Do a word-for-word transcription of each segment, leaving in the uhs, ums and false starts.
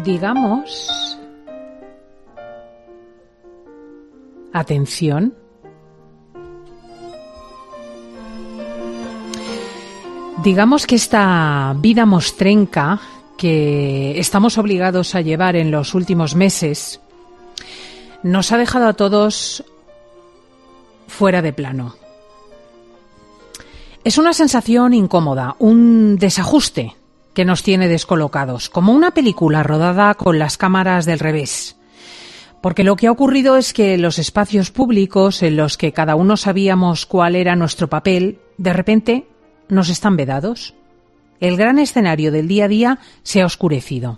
digamos, atención, digamos que esta vida mostrenca que estamos obligados a llevar en los últimos meses nos ha dejado a todos fuera de plano. Es una sensación incómoda, un desajuste que nos tiene descolocados, como una película rodada con las cámaras del revés. Porque lo que ha ocurrido es que los espacios públicos en los que cada uno sabíamos cuál era nuestro papel, de repente nos están vedados. El gran escenario del día a día se ha oscurecido.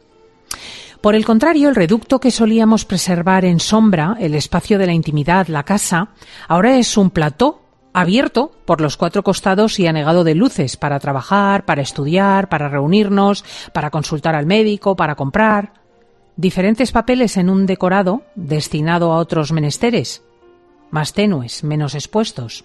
Por el contrario, el reducto que solíamos preservar en sombra, el espacio de la intimidad, la casa, ahora es un plató abierto por los cuatro costados y anegado de luces para trabajar, para estudiar, para reunirnos, para consultar al médico, para comprar. Diferentes papeles en un decorado destinado a otros menesteres, más tenues, menos expuestos.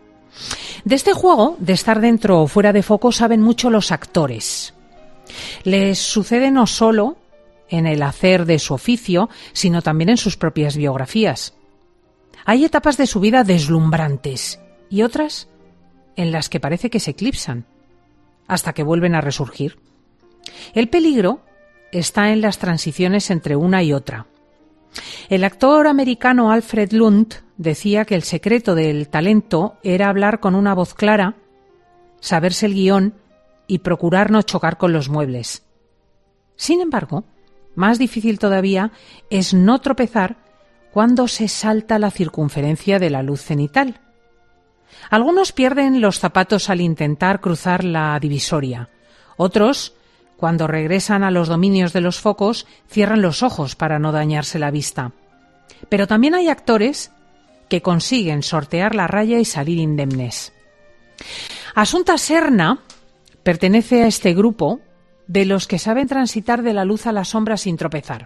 De este juego, de estar dentro o fuera de foco, saben mucho los actores. Les sucede no solo en el hacer de su oficio, sino también en sus propias biografías. Hay etapas de su vida deslumbrantes y otras en las que parece que se eclipsan, hasta que vuelven a resurgir. El peligro está en las transiciones entre una y otra. El actor americano Alfred Lunt decía que el secreto del talento era hablar con una voz clara, saberse el guión y procurar no chocar con los muebles. Sin embargo, más difícil todavía es no tropezar cuando se salta la circunferencia de la luz cenital. Algunos pierden los zapatos al intentar cruzar la divisoria. Otros, cuando regresan a los dominios de los focos, cierran los ojos para no dañarse la vista. Pero también hay actores que consiguen sortear la raya y salir indemnes. Asunta Serna pertenece a este grupo de los que saben transitar de la luz a la sombra sin tropezar.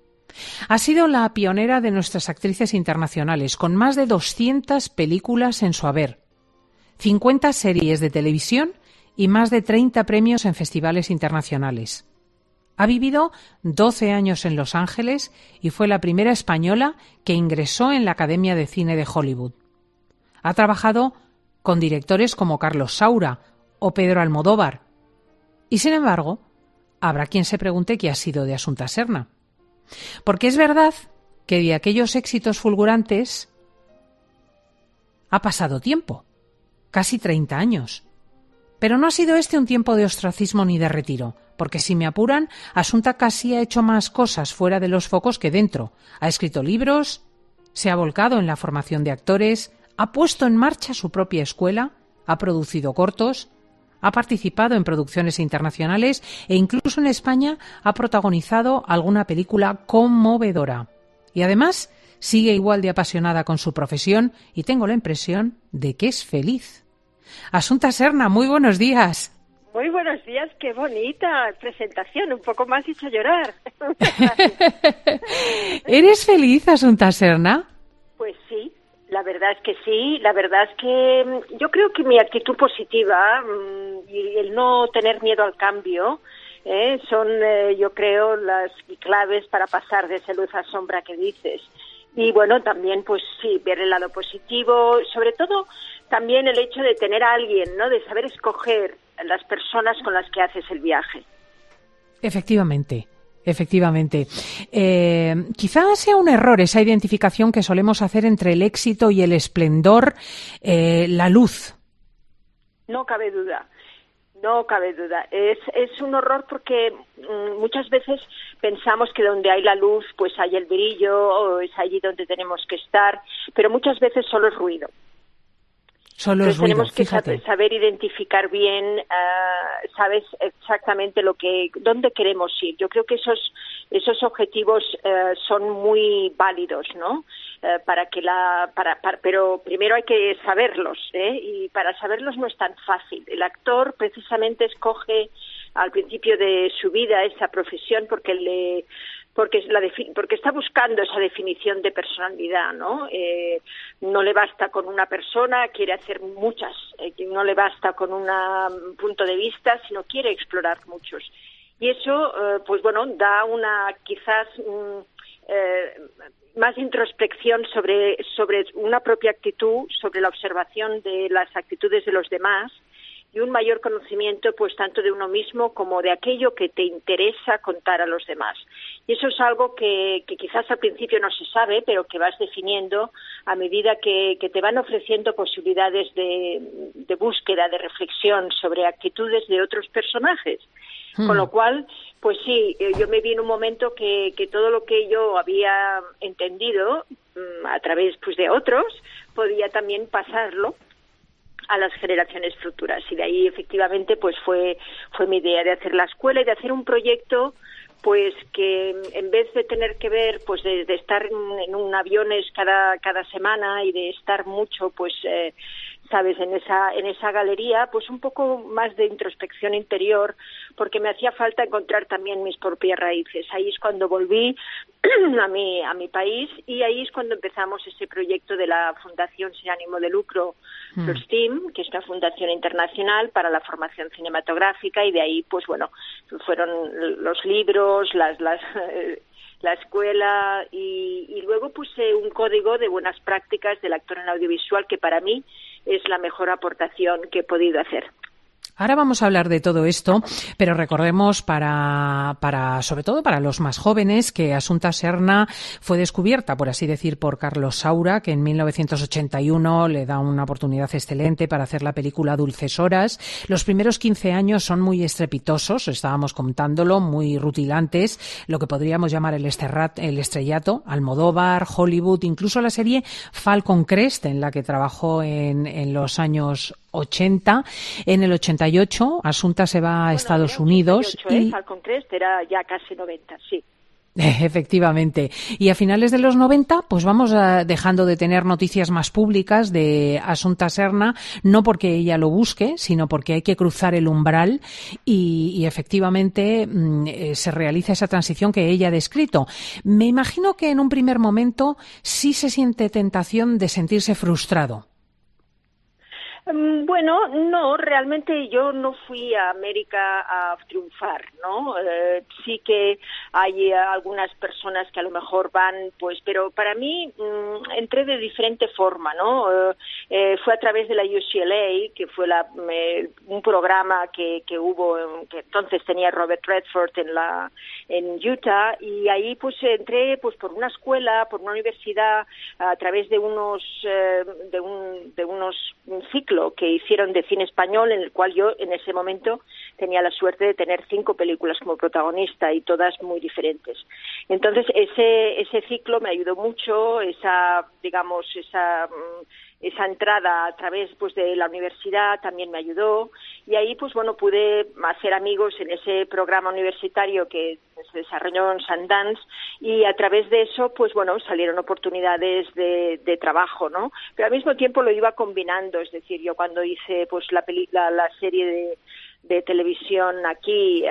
Ha sido la pionera de nuestras actrices internacionales, con más de doscientas películas en su haber, cincuenta series de televisión y más de treinta premios en festivales internacionales. Ha vivido doce años en Los Ángeles y fue la primera española que ingresó en la Academia de Cine de Hollywood. Ha trabajado con directores como Carlos Saura o Pedro Almodóvar. Y sin embargo, habrá quien se pregunte qué ha sido de Asunta Serna. Porque es verdad que de aquellos éxitos fulgurantes ha pasado tiempo, casi treinta años. Pero no ha sido este un tiempo de ostracismo ni de retiro, porque si me apuran, Asunta casi ha hecho más cosas fuera de los focos que dentro. Ha escrito libros, se ha volcado en la formación de actores, ha puesto en marcha su propia escuela, ha producido cortos, ha participado en producciones internacionales e incluso en España ha protagonizado alguna película conmovedora. Y además sigue igual de apasionada con su profesión y tengo la impresión de que es feliz. Asunta Serna, muy buenos días. Muy buenos días, qué bonita presentación, un poco más hizo llorar. ¿Eres feliz, Asunta Serna? Pues sí, la verdad es que sí, la verdad es que yo creo que mi actitud positiva y el no tener miedo al cambio eh, son, eh, yo creo, las claves para pasar de esa luz a sombra que dices. Y bueno, también pues sí, ver el lado positivo, sobre todo también el hecho de tener a alguien, ¿no? De saber escoger las personas con las que haces el viaje. Efectivamente, efectivamente. Eh, quizás sea un error esa identificación que solemos hacer entre el éxito y el esplendor, eh, la luz. No cabe duda. No cabe duda. Es, es un horror porque mmm, muchas veces pensamos que donde hay la luz, pues hay el brillo, o es allí donde tenemos que estar, pero muchas veces solo es ruido. Solo es ruido, tenemos que fíjate. saber identificar bien, uh, sabes exactamente lo que, dónde queremos ir. Yo creo que esos esos objetivos uh, son muy válidos, ¿no? Uh, para que la, para, para, pero primero hay que saberlos, ¿eh? Y para saberlos no es tan fácil. El actor precisamente escoge al principio de su vida esa profesión porque le porque la porque está buscando esa definición de personalidad, ¿no? Eh, no le basta con una persona, quiere hacer muchas, eh, no le basta con un punto de vista, sino quiere explorar muchos. Y eso, eh, pues bueno, da una quizás mm, eh, más introspección sobre, sobre una propia actitud, sobre la observación de las actitudes de los demás, y un mayor conocimiento pues tanto de uno mismo como de aquello que te interesa contar a los demás. Y eso es algo que, que quizás al principio no se sabe, pero que vas definiendo a medida que, que te van ofreciendo posibilidades de, de búsqueda, de reflexión sobre actitudes de otros personajes. Hmm. Con lo cual, pues sí, yo me vi en un momento que, que todo lo que yo había entendido a través pues de otros, podía también pasarlo a las generaciones futuras, y de ahí efectivamente pues fue fue mi idea de hacer la escuela y de hacer un proyecto pues que en vez de tener que ver pues de, de estar en, en un aviones cada cada semana y de estar mucho pues eh, sabes en esa en esa galería, pues un poco más de introspección interior, porque me hacía falta encontrar también mis propias raíces. Ahí es cuando volví a mi a mi país, y ahí es cuando empezamos ese proyecto de la Fundación Sin Ánimo de Lucro, mm. FIRSTIM, que es una fundación internacional para la formación cinematográfica, y de ahí pues bueno, fueron los libros, las las eh, la escuela y, y luego puse un código de buenas prácticas del actor en audiovisual, que para mí es la mejor aportación que he podido hacer. Ahora vamos a hablar de todo esto, pero recordemos para, para, sobre todo para los más jóvenes, que Assunta Serna fue descubierta, por así decir, por Carlos Saura, que en mil novecientos ochenta y uno le da una oportunidad excelente para hacer la película Dulces Horas. Los primeros quince años son muy estrepitosos, estábamos contándolo, muy rutilantes, lo que podríamos llamar el, esterrat, el estrellato, Almodóvar, Hollywood, incluso la serie Falcon Crest, en la que trabajó en, en los años ochenta. En el ochenta y ocho, Assunta se va a bueno, Estados Unidos. ochenta y ocho, y... ¿eh? Falcon Crest era ya casi noventa, sí. Efectivamente. Y a finales de los noventa, pues vamos a, dejando de tener noticias más públicas de Assunta Serna, no porque ella lo busque, sino porque hay que cruzar el umbral y, y efectivamente eh, se realiza esa transición que ella ha descrito. Me imagino que en un primer momento sí se siente tentación de sentirse frustrado. Bueno, no, realmente yo no fui a América a triunfar, ¿no? Eh, sí que hay algunas personas que a lo mejor van, pues, pero para mí mmm, entré de diferente forma, ¿no? Eh, eh, fue a través de la U C L A, que fue la, eh, un programa que, que hubo, que entonces tenía Robert Redford en la en Utah, y ahí pues entré pues por una escuela, por una universidad, a través de unos eh, de un de unos ciclos que hicieron de cine español, en el cual yo en ese momento tenía la suerte de tener cinco películas como protagonista, y todas muy diferentes. Entonces ese ese ciclo me ayudó mucho, esa digamos esa esa entrada a través pues de la universidad también me ayudó, y ahí pues bueno pude hacer amigos en ese programa universitario que se desarrolló en Sundance, y a través de eso pues bueno salieron oportunidades de, de trabajo, ¿no? Pero al mismo tiempo lo iba combinando, es decir, yo cuando hice pues la peli, la, la serie de de televisión aquí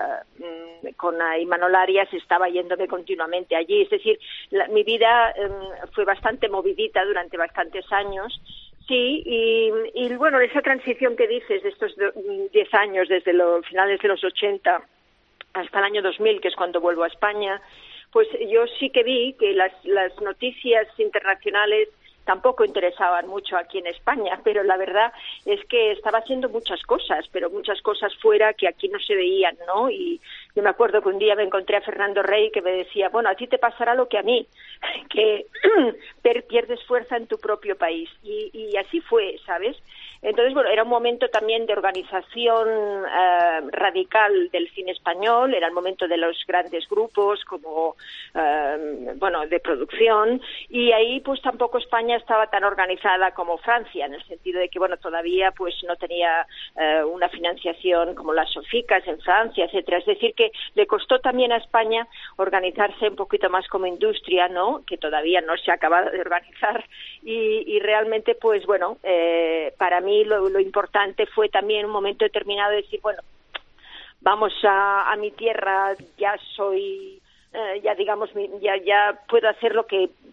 eh, con Imanol Arias, estaba yéndome continuamente allí, es decir, la, mi vida eh, fue bastante movidita durante bastantes años, sí, y, y bueno, esa transición que dices de estos diez años, desde los finales de los ochenta hasta el año dos mil, que es cuando vuelvo a España, pues yo sí que vi que las, las noticias internacionales tampoco interesaban mucho aquí en España, pero la verdad es que estaba haciendo muchas cosas, pero muchas cosas fuera que aquí no se veían, ¿no? Y yo me acuerdo que un día me encontré a Fernando Rey, que me decía, bueno, a ti te pasará lo que a mí, que pierdes fuerza en tu propio país. Y, y así fue, ¿sabes? Entonces, bueno, era un momento también de organización eh, radical del cine español, era el momento de los grandes grupos como, eh, bueno, de producción, y ahí pues tampoco España estaba tan organizada como Francia, en el sentido de que, bueno, todavía pues no tenía eh, una financiación como las Soficas en Francia, etcétera. Es decir, que le costó también a España organizarse un poquito más como industria, ¿no? Que todavía no se ha acabado de organizar, y, y realmente, pues bueno, eh, para mí Lo, lo importante fue también un momento determinado de decir, bueno, vamos a, a mi tierra, ya soy, eh, ya digamos, ya ya puedo hacer lo que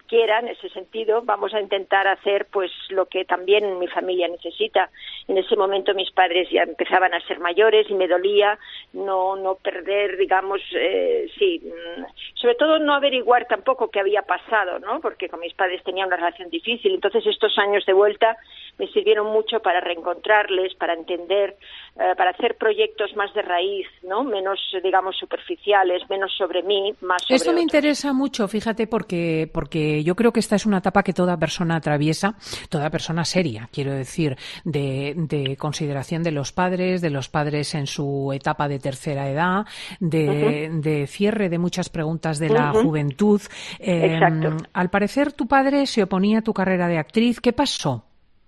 quiera en ese sentido. Vamos a intentar hacer pues lo que también mi familia necesita. En ese momento mis padres ya empezaban a ser mayores y me dolía no no perder, digamos, eh, sí, sobre todo no averiguar tampoco qué había pasado, ¿no? Porque con mis padres tenía una relación difícil. Entonces estos años de vuelta me sirvieron mucho para reencontrarles, para entender, eh, para hacer proyectos más de raíz, ¿no? Menos, digamos, superficiales, menos sobre mí, más sobre Esto me otros. interesa mucho, fíjate, porque porque yo creo que esta es una etapa que toda persona atraviesa, toda persona seria, quiero decir, de, de consideración de los padres, de los padres en su etapa de tercera edad, de, uh-huh. de cierre de muchas preguntas de la uh-huh. juventud. Eh, Exacto. Al parecer, tu padre se oponía a tu carrera de actriz. ¿Qué pasó?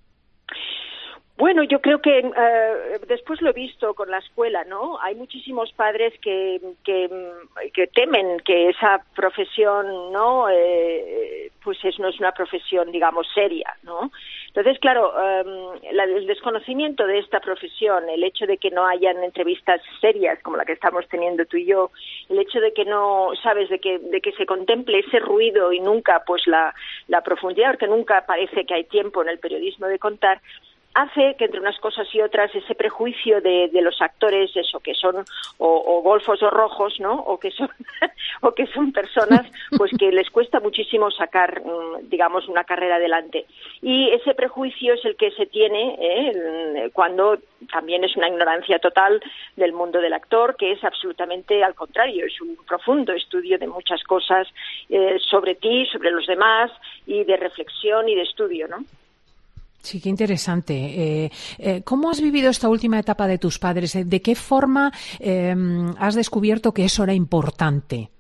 Bueno, yo creo que eh, después lo he visto con la escuela, ¿no? Hay muchísimos padres que que, que temen que esa profesión, ¿no? Eh, pues es, no es una profesión, digamos, seria, ¿no? Entonces, claro, eh, la, el desconocimiento de esta profesión, el hecho de que no hayan entrevistas serias como la que estamos teniendo tú y yo, el hecho de que no, sabes, de que de que se contemple ese ruido y nunca, pues, la, la profundidad, porque nunca parece que hay tiempo en el periodismo de contar, hace que entre unas cosas y otras ese prejuicio de, de los actores, eso que son o, o golfos o rojos, ¿no? O que son o que son personas pues que les cuesta muchísimo sacar, digamos, una carrera adelante. Y ese prejuicio es el que se tiene ¿eh? cuando también es una ignorancia total del mundo del actor, que es absolutamente al contrario, es un profundo estudio de muchas cosas eh, sobre ti, sobre los demás, y de reflexión y de estudio, ¿no? Sí, qué interesante. Eh, eh, ¿Cómo has vivido esta última etapa de tus padres? ¿De qué forma eh, has descubierto que eso era importante?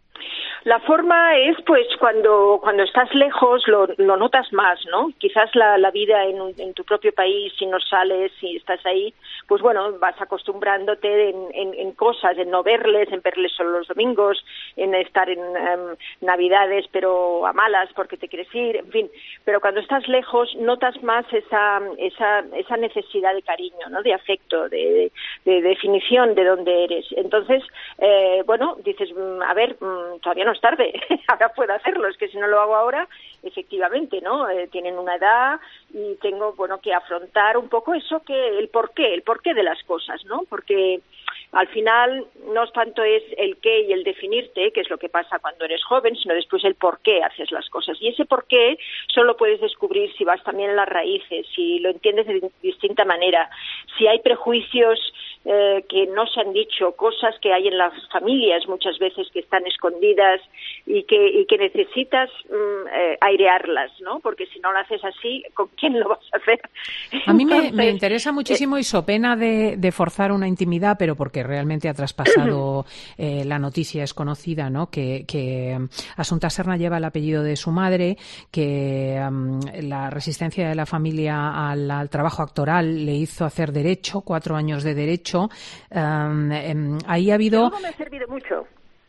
La forma es, pues, cuando cuando estás lejos lo, lo notas más, ¿no? Quizás la, la vida en, en tu propio país, si no sales, si estás ahí, pues bueno, vas acostumbrándote en, en, en cosas, en no verles, en verles solo los domingos, en estar en um, Navidades, pero a malas porque te quieres ir, en fin. Pero cuando estás lejos notas más esa esa esa necesidad de cariño, ¿no? De afecto, de, de, de definición de dónde eres. Entonces, eh, bueno, dices, a ver, todavía no es tarde, ahora puedo hacerlo, es que si no lo hago ahora, efectivamente, ¿no? Eh, tienen una edad y tengo, bueno, que afrontar un poco eso, que el porqué, el porqué de las cosas, ¿no? Porque al final no tanto es el qué y el definirte, que es lo que pasa cuando eres joven, sino después el por qué haces las cosas. Y ese por qué solo puedes descubrir si vas también en las raíces, si lo entiendes de distinta manera, si hay prejuicios eh, que no se han dicho, cosas que hay en las familias muchas veces que están escondidas y que y que necesitas mm, eh, airearlas, ¿no? Porque si no lo haces así, ¿con quién lo vas a hacer? A mí me, me interesa muchísimo, y so pena de, de forzar una intimidad, pero porque realmente ha traspasado eh, la noticia, es conocida, ¿no? Que, que Asunta Serna lleva el apellido de su madre, que um, la resistencia de la familia al, al trabajo actoral le hizo hacer derecho, cuatro años de derecho. Um, um, ahí ha habido... Todo me ha servido mucho.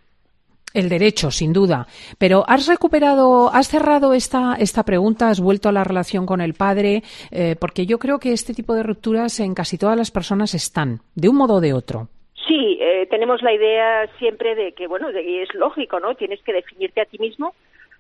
El derecho, sin duda. Pero ¿has recuperado, has cerrado esta, esta pregunta? ¿Has vuelto a la relación con el padre? Eh, porque yo creo que este tipo de rupturas en casi todas las personas están, de un modo o de otro. Sí, eh, tenemos la idea siempre de que, bueno, de, y es lógico, ¿no? Tienes que definirte a ti mismo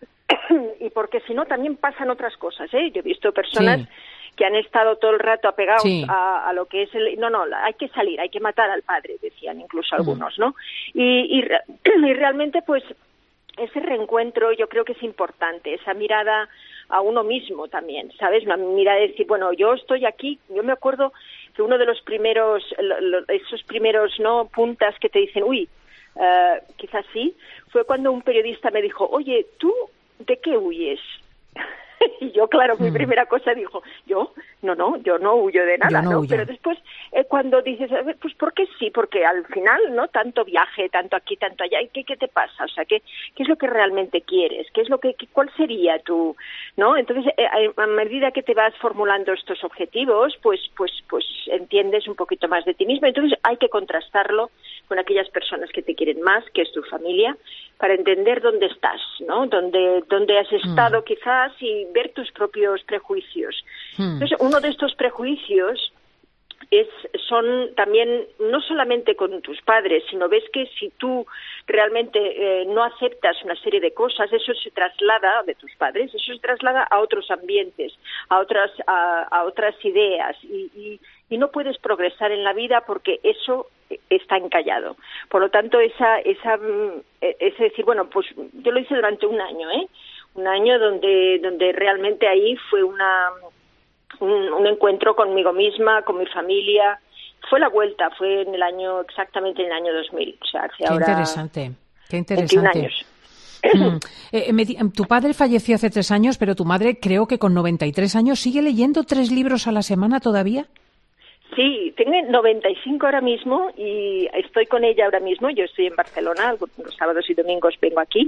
y porque si no también pasan otras cosas, ¿eh? Yo he visto personas... Sí. que han estado todo el rato apegados sí. a, a lo que es el... No, no, hay que salir, hay que matar al padre, decían incluso algunos, ¿no? Y, y, y realmente, pues, ese reencuentro yo creo que es importante, esa mirada a uno mismo también, ¿sabes? Una mirada de decir, bueno, yo estoy aquí, yo me acuerdo que uno de los primeros, esos primeros, ¿no?, puntas que te dicen, uy, uh, quizás sí, fue cuando un periodista me dijo, oye, ¿tú de qué huyes? Y yo, claro, mi mm. primera cosa dijo, yo, no, no, yo no huyo de nada, no ¿no? Huyo. Pero después, eh, cuando dices, a ver, pues, ¿por qué sí? Porque al final, ¿no? Tanto viaje, tanto aquí, tanto allá, ¿qué, qué te pasa? O sea, ¿qué, qué es lo que realmente quieres? ¿Qué es lo que, qué, cuál sería tu, ¿no? Entonces, eh, a medida que te vas formulando estos objetivos, pues, pues, pues, entiendes un poquito más de ti mismo. Entonces, hay que contrastarlo con aquellas personas que te quieren más, que es tu familia, para entender dónde estás, ¿no? Dónde, dónde has estado mm. quizás y ver tus propios prejuicios. Mm. Entonces, uno de estos prejuicios es, son también, no solamente con tus padres, sino ves que si tú realmente eh, no aceptas una serie de cosas, eso se traslada de tus padres, eso se traslada a otros ambientes, a otras, a, a otras ideas, y, y, y no puedes progresar en la vida porque eso está encallado. Por lo tanto, esa, esa, es decir, bueno, pues yo lo hice durante un año, ¿eh? Un año donde, donde realmente ahí fue una, un, un encuentro conmigo misma, con mi familia. Fue la vuelta, fue en el año, exactamente en el año dos mil. O sea, hace qué ahora interesante, qué interesante. veintiún años. Mm. Eh, me, tu padre falleció hace tres años, pero tu madre creo que con noventa y tres años sigue leyendo tres libros a la semana todavía. Sí, tengo noventa y cinco ahora mismo y estoy con ella ahora mismo. Yo estoy en Barcelona, los sábados y domingos vengo aquí.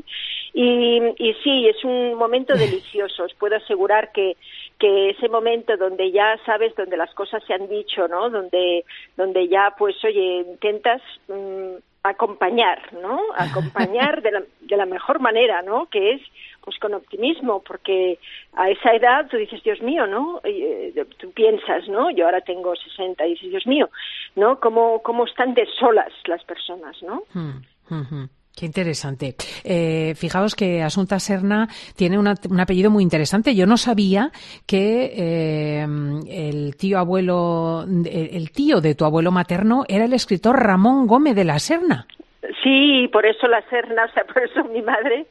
Y, y sí, es un momento delicioso. Os puedo asegurar que, que ese momento donde ya sabes, donde las cosas se han dicho, ¿no? Donde, donde ya, pues, oye, intentas mmm, acompañar, ¿no? Acompañar de la, de la mejor manera, ¿no? Que es pues con optimismo, porque a esa edad tú dices, Dios mío, ¿no? Eh, tú piensas, ¿no? Yo ahora tengo sesenta y dices, Dios mío, ¿no? ¿Cómo, cómo están de solas las personas, ¿no? Hmm, hmm, hmm. Qué interesante. Eh, fijaos que Asunta Serna tiene una, un apellido muy interesante. Yo no sabía que eh, el tío abuelo, el tío de tu abuelo materno era el escritor Ramón Gómez de la Serna. Sí, por eso la Serna, o sea, por eso mi madre...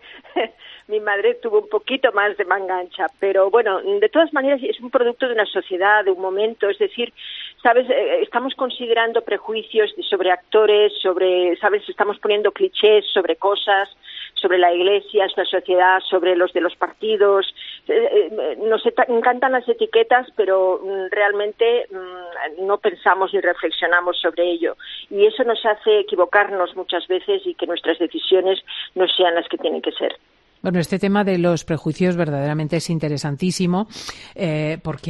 Mi madre tuvo un poquito más de manga ancha, pero bueno, de todas maneras es un producto de una sociedad, de un momento, es decir, sabes, eh, estamos considerando prejuicios sobre actores, sobre, sabes, estamos poniendo clichés sobre cosas, sobre la Iglesia, la sociedad, sobre los de los partidos. Eh, eh, nos encantan las etiquetas, pero mm, realmente mm, no pensamos ni reflexionamos sobre ello. Y eso nos hace equivocarnos muchas veces y que nuestras decisiones no sean las que tienen que ser. Bueno, este tema de los prejuicios verdaderamente es interesantísimo eh, porque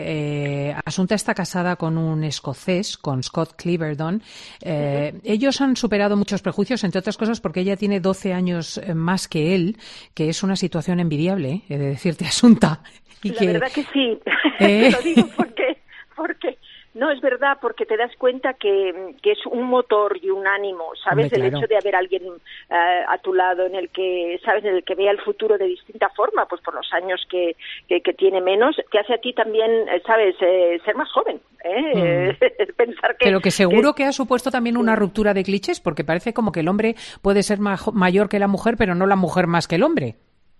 eh, Asunta está casada con un escocés, con Scott Cliverdon. Eh, uh-huh. Ellos han superado muchos prejuicios, entre otras cosas porque ella tiene doce años más que él, que es una situación envidiable, he de decirte, Asunta. Y La que, verdad que sí, ¿eh? Lo digo porque... porque... No, es verdad, porque te das cuenta que, que es un motor y un ánimo, ¿sabes? Hombre, claro. El hecho de haber alguien uh, a tu lado en el que, ¿sabes? En el que vea el futuro de distinta forma, pues por los años que, que, que tiene menos, te hace a ti también, ¿sabes? Eh, ser más joven, ¿eh? Mm. Pensar que... Pero que seguro que... que ha supuesto también una ruptura de clichés, porque parece como que el hombre puede ser ma- mayor que la mujer, pero no la mujer más que el hombre.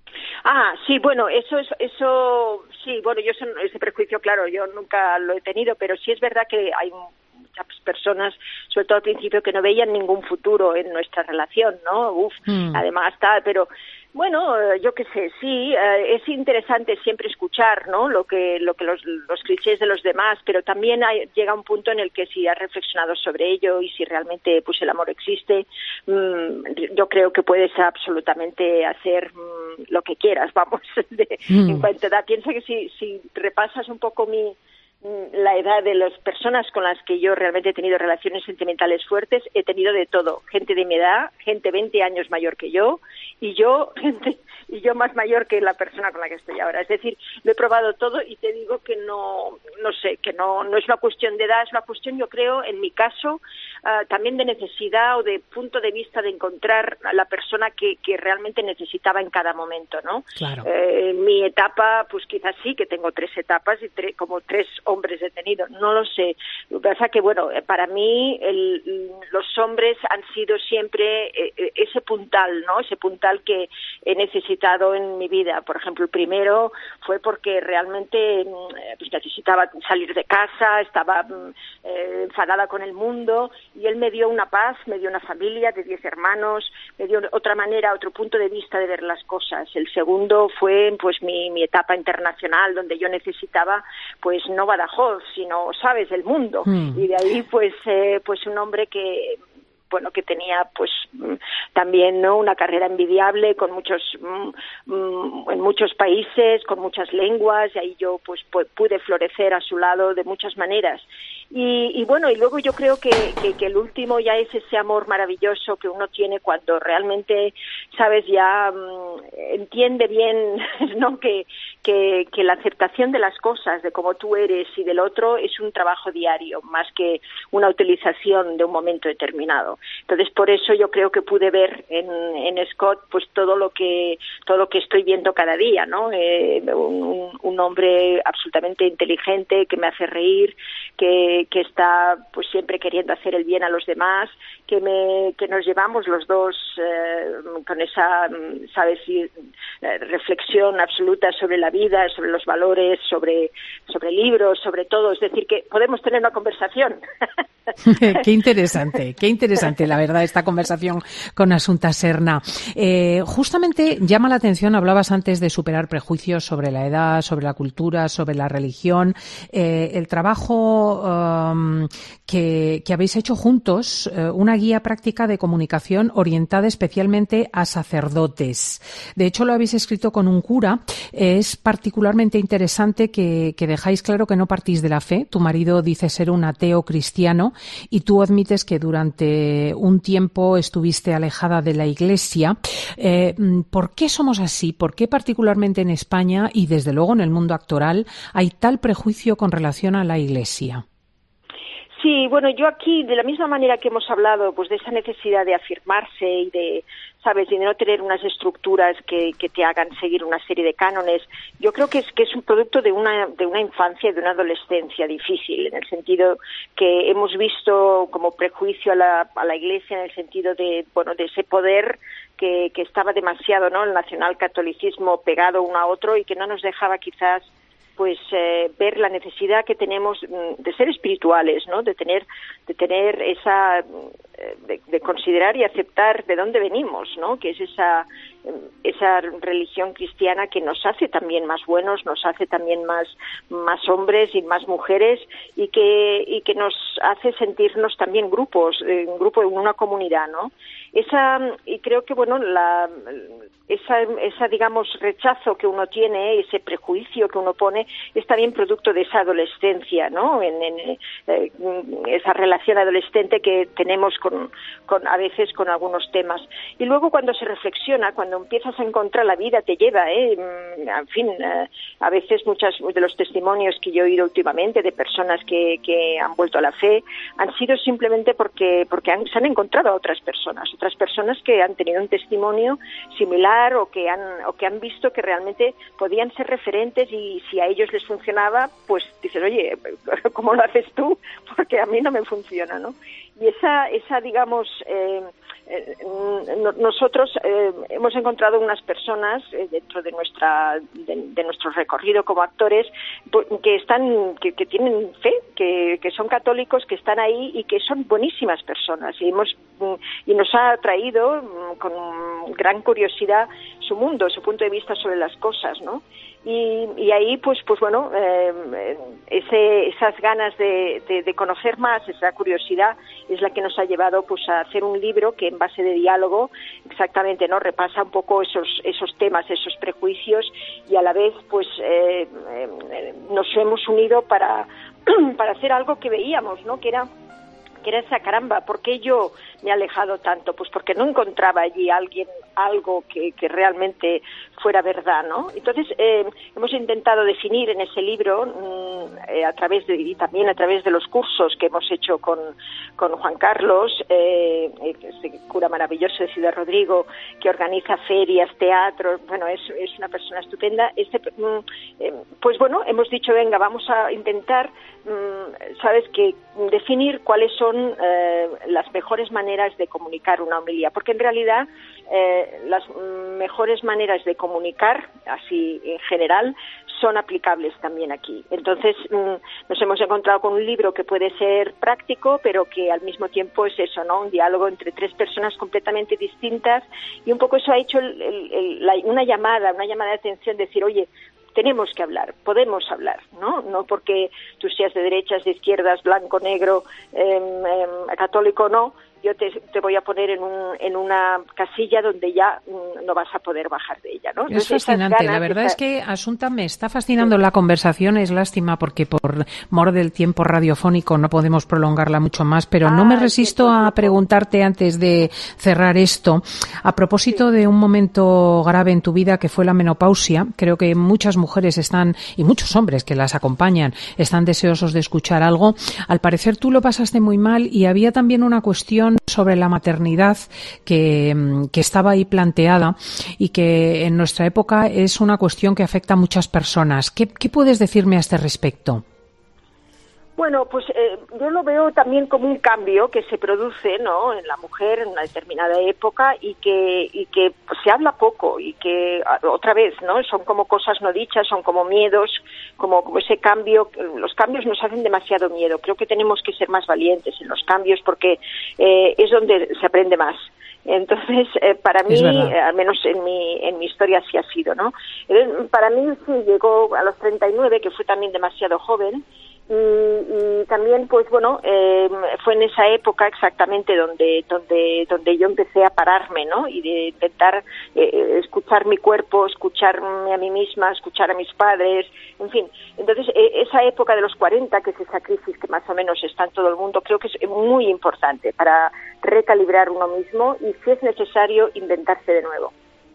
Ah, sí, bueno, eso es, eso, sí, bueno, yo son, ese prejuicio, claro, yo nunca lo he tenido, pero sí es verdad que hay muchas personas, sobre todo al principio, que no veían ningún futuro en nuestra relación, ¿no? Uf, mm. además tal, pero bueno, yo qué sé, sí, eh, es interesante siempre escuchar, ¿no? Lo que, lo que los, los clichés de los demás, pero también hay, llega un punto en el que si has reflexionado sobre ello y si realmente, pues, el amor existe, mmm, yo creo que puedes absolutamente hacer mmm, lo que quieras, vamos, de, mm. en cuanto a edad. Piensa que si, si repasas un poco mi la edad de las personas con las que yo realmente he tenido relaciones sentimentales fuertes, he tenido de todo, gente de mi edad, gente veinte años mayor que yo, y yo, gente, y yo más mayor que la persona con la que estoy ahora. Es decir, lo he probado todo y te digo que no, no sé, que no, no es una cuestión de edad, es una cuestión, yo creo, en mi caso, uh, también de necesidad o de punto de vista de encontrar a la persona que, que realmente necesitaba en cada momento, ¿no? Claro. Eh, en mi etapa, pues quizás sí, que tengo tres etapas y tre- como tres hombres he tenido, no lo sé. Lo que pasa es que, bueno, para mí el, los hombres han sido siempre eh, ese puntal, ¿no? Ese puntal que he necesitado en mi vida. Por ejemplo, el primero fue porque realmente pues, necesitaba salir de casa, estaba eh, enfadada con el mundo y él me dio una paz, me dio una familia de diez hermanos, me dio otra manera, otro punto de vista de ver las cosas. El segundo fue pues mi, mi etapa internacional, donde yo necesitaba pues no Badajoz, sino, sabes, el mundo. Mm. Y de ahí pues eh, pues un hombre que bueno, que tenía pues también, ¿no?, una carrera envidiable con muchos mm, en muchos países, con muchas lenguas, y ahí yo pues pude florecer a su lado de muchas maneras. Y, y bueno, y luego yo creo que, que, que el último ya es ese amor maravilloso que uno tiene cuando realmente, sabes, ya um, entiende bien, ¿no? Que, que, que la aceptación de las cosas, de cómo tú eres y del otro, es un trabajo diario, más que una utilización de un momento determinado. Entonces, por eso yo creo que pude ver en, en Scott, pues todo lo que, todo lo que estoy viendo cada día, ¿no? Eh, un, un hombre absolutamente inteligente, que me hace reír, que, que está pues siempre queriendo hacer el bien a los demás, que me que nos llevamos los dos eh, con esa, sabes, eh, reflexión absoluta sobre la vida, sobre los valores, sobre sobre libros, sobre todo, es decir, que podemos tener una conversación. Qué interesante, qué interesante, la verdad, esta conversación con Assunta Serna. Eh, justamente llama la atención, hablabas antes de superar prejuicios sobre la edad, sobre la cultura, sobre la religión, eh, el trabajo um, que, que habéis hecho juntos, eh, una guía práctica de comunicación orientada especialmente a sacerdotes. De hecho, lo habéis escrito con un cura. Es particularmente interesante que, que dejáis claro que no partís de la fe. Tu marido dice ser un ateo cristiano y tú admites que durante un tiempo estuviste alejada de la Iglesia. Eh, ¿Por qué somos así? ¿Por qué particularmente en España y desde luego en el mundo actoral hay tal prejuicio con relación a la Iglesia? Sí, bueno, yo aquí, de la misma manera que hemos hablado, pues de esa necesidad de afirmarse y de, sabes, y de no tener unas estructuras que, que te hagan seguir una serie de cánones, yo creo que es que es un producto de una de una infancia y de una adolescencia difícil, en el sentido que hemos visto como prejuicio a la, a la Iglesia, en el sentido de, bueno, de ese poder que, que estaba demasiado, ¿no?, el nacionalcatolicismo pegado uno a otro y que no nos dejaba quizás pues eh, ver la necesidad que tenemos de ser espirituales, ¿no? De tener, de tener esa, de, de considerar y aceptar de dónde venimos, ¿no? Que es esa, esa religión cristiana que nos hace también más buenos, nos hace también más, más hombres y más mujeres y que, y que nos hace sentirnos también grupos, en grupo, en una comunidad, ¿no? Esa, y creo que, bueno, la, esa, esa, digamos, rechazo que uno tiene, ese prejuicio que uno pone, es también producto de esa adolescencia, ¿no? En, en eh, esa relación adolescente que tenemos con, con, a veces con algunos temas. Y luego cuando se reflexiona, cuando empiezas a encontrar la vida, te lleva, ¿eh? En fin, eh, a veces muchos de los testimonios que yo he oído últimamente de personas que, que han vuelto a la fe han sido simplemente porque, porque han, se han encontrado a otras personas, otras personas que han tenido un testimonio similar o que han o que han visto que realmente podían ser referentes y si a ellos les funcionaba, pues dices, oye, ¿cómo lo haces tú? Porque a mí no me funciona, ¿no? Y esa, esa digamos, eh, eh, nosotros eh, hemos encontrado unas personas eh, dentro de nuestra de, de nuestro recorrido como actores que están que, que tienen fe, que, que son católicos, que están ahí y que son buenísimas personas y hemos y nos ha atraído con gran curiosidad su mundo, su punto de vista sobre las cosas, ¿no? Y, y ahí, pues, pues bueno, eh, ese, esas ganas de, de, de conocer más, esa curiosidad, es la que nos ha llevado, pues, a hacer un libro que, en base de diálogo, exactamente, ¿no?, repasa un poco esos, esos temas, esos prejuicios, y a la vez, pues, eh, eh, nos hemos unido para, para hacer algo que veíamos, ¿no?, que era que era esa caramba, ¿por qué yo me he alejado tanto? Pues porque no encontraba allí alguien, algo que, que realmente fuera verdad, ¿no? Entonces, eh, hemos intentado definir en ese libro, mmm, eh, a través de, y también a través de los cursos que hemos hecho con, con Juan Carlos, eh, ese cura maravilloso de Ciudad Rodrigo, que organiza ferias, teatros, bueno, es, es una persona estupenda. Este, mmm, eh, pues bueno, hemos dicho, venga, vamos a intentar, mmm, sabes, que definir cuáles son eh, las mejores maneras de comunicar una homilía, porque en realidad eh, las mejores maneras de comunicar, así en general, son aplicables también aquí. Entonces, mmm, nos hemos encontrado con un libro que puede ser práctico, pero que al mismo tiempo es eso, ¿no?, un diálogo entre tres personas completamente distintas, y un poco eso ha hecho el, el, el, la, una llamada, una llamada de atención, decir, oye, tenemos que hablar, podemos hablar, ¿no? No porque tú seas de derechas, de izquierdas, blanco, negro, eh, eh, católico, no, yo te, te voy a poner en, un, en una casilla donde ya mm, no vas a poder bajar de ella, ¿no? Entonces, es fascinante. La verdad es que, Asunta, me está fascinando sí. la conversación. Es lástima porque por mor del tiempo radiofónico no podemos prolongarla mucho más, pero ah, no me resisto a preguntarte antes de cerrar esto, a propósito sí. de un momento grave en tu vida que fue la menopausia. Creo que muchas mujeres están, y muchos hombres que las acompañan, están deseosos de escuchar algo. Al parecer tú lo pasaste muy mal y había también una cuestión sobre la maternidad que, que estaba ahí planteada y que en nuestra época es una cuestión que afecta a muchas personas. ¿Qué, qué puedes decirme a este respecto? Bueno, pues eh, yo lo veo también como un cambio que se produce, ¿no?, en la mujer en una determinada época y que y que pues, se habla poco y que otra vez, ¿no?, son como cosas no dichas, son como miedos, como, como ese cambio. Los cambios nos hacen demasiado miedo. Creo que tenemos que ser más valientes en los cambios porque eh, es donde se aprende más. Entonces, eh, para mí, eh, al menos en mi en mi historia así ha sido, ¿no? Eh, para mí sí llegó a los treinta y nueve, que fue también demasiado joven. Y, y también, pues bueno, eh, fue en esa época exactamente donde donde donde yo empecé a pararme, ¿no? Y de intentar eh, escuchar mi cuerpo, escucharme a mí misma, escuchar a mis padres, en fin. Entonces, eh, esa época de los cuarenta, que es esa crisis que más o menos está en todo el mundo, creo que es muy importante para recalibrar uno mismo y, si es necesario, inventarse de nuevo.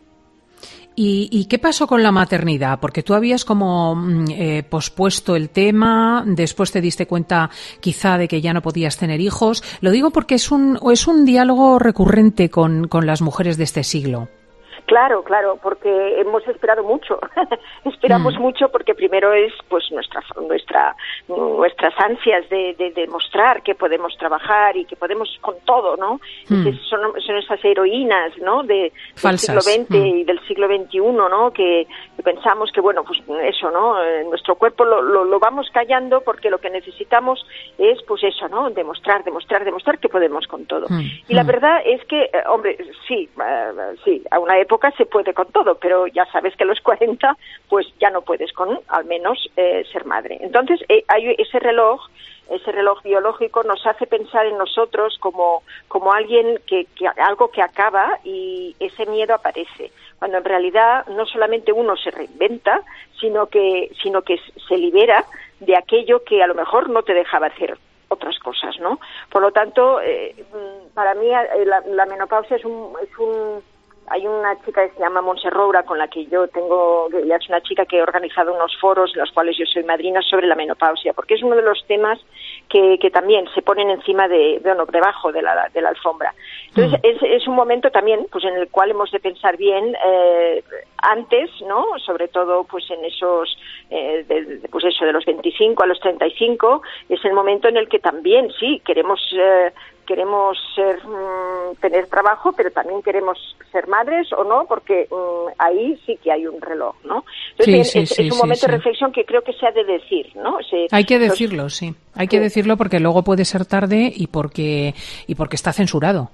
¿Y, ¿Y qué pasó con la maternidad? Porque tú habías como eh, pospuesto el tema, después te diste cuenta quizá de que ya no podías tener hijos. Lo digo porque es un, es un diálogo recurrente con, con las mujeres de este siglo. Claro, claro, porque hemos esperado mucho. Esperamos mm. mucho porque primero es pues nuestra nuestra nuestras ansias de, de, de mostrar que podemos trabajar y que podemos con todo, ¿no? Mm. Que son, son esas heroínas, ¿no? De, del siglo veinte mm. y del siglo veintiuno, ¿no? Que, que pensamos que, bueno, pues eso, ¿no? Nuestro cuerpo lo, lo, lo vamos callando porque lo que necesitamos es, pues eso, ¿no? Demostrar, demostrar, demostrar que podemos con todo. Mm. Y la verdad es que, hombre, sí, uh, sí, a una época se puede con todo, pero ya sabes que a los cuarenta pues ya no puedes con al menos eh, ser madre. Entonces eh, hay ese reloj, ese reloj biológico nos hace pensar en nosotros como como alguien que, que algo que acaba y ese miedo aparece, cuando en realidad no solamente uno se reinventa, sino que sino que se libera de aquello que a lo mejor no te dejaba hacer otras cosas, ¿no? Por lo tanto, eh, para mí eh, la, la menopausia es un es un Hay una chica que se llama Montse Roura, con la que yo tengo, ella es una chica que he organizado unos foros en los cuales yo soy madrina sobre la menopausia, porque es uno de los temas que, que también se ponen encima de, bueno, debajo de la, de la alfombra. Entonces, mm. es, es un momento también, pues, en el cual hemos de pensar bien, eh, antes, ¿no? Sobre todo, pues, en esos, eh, de, pues eso, de los veinticinco a los treinta y cinco, es el momento en el que también, sí, queremos, eh, queremos ser, mmm, tener trabajo, pero también queremos ser madres o no, porque mmm, ahí sí que hay un reloj, ¿no? Entonces, sí, es, sí, es un sí, momento sí. de reflexión que creo que se ha de decir, ¿no? Se, hay que decirlo, los... sí. Hay que sí. decirlo porque luego puede ser tarde y porque y porque está censurado.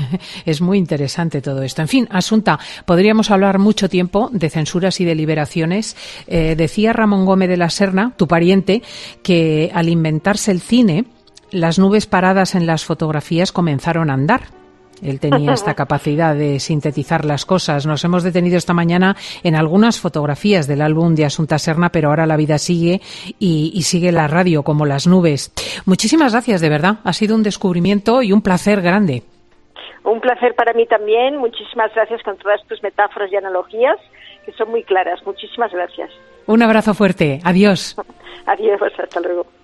Es muy interesante todo esto. En fin, Asunta, podríamos hablar mucho tiempo de censuras y de liberaciones. Eh, decía Ramón Gómez de la Serna, tu pariente, que al inventarse el cine, las nubes paradas en las fotografías comenzaron a andar. Él tenía esta capacidad de sintetizar las cosas. Nos hemos detenido esta mañana en algunas fotografías del álbum de Asunta Serna, pero ahora la vida sigue y, y sigue la radio como las nubes. Muchísimas gracias, de verdad. Ha sido un descubrimiento y un placer grande. Un placer para mí también. Muchísimas gracias con todas tus metáforas y analogías, que son muy claras. Muchísimas gracias. Un abrazo fuerte. Adiós. Adiós. Hasta luego.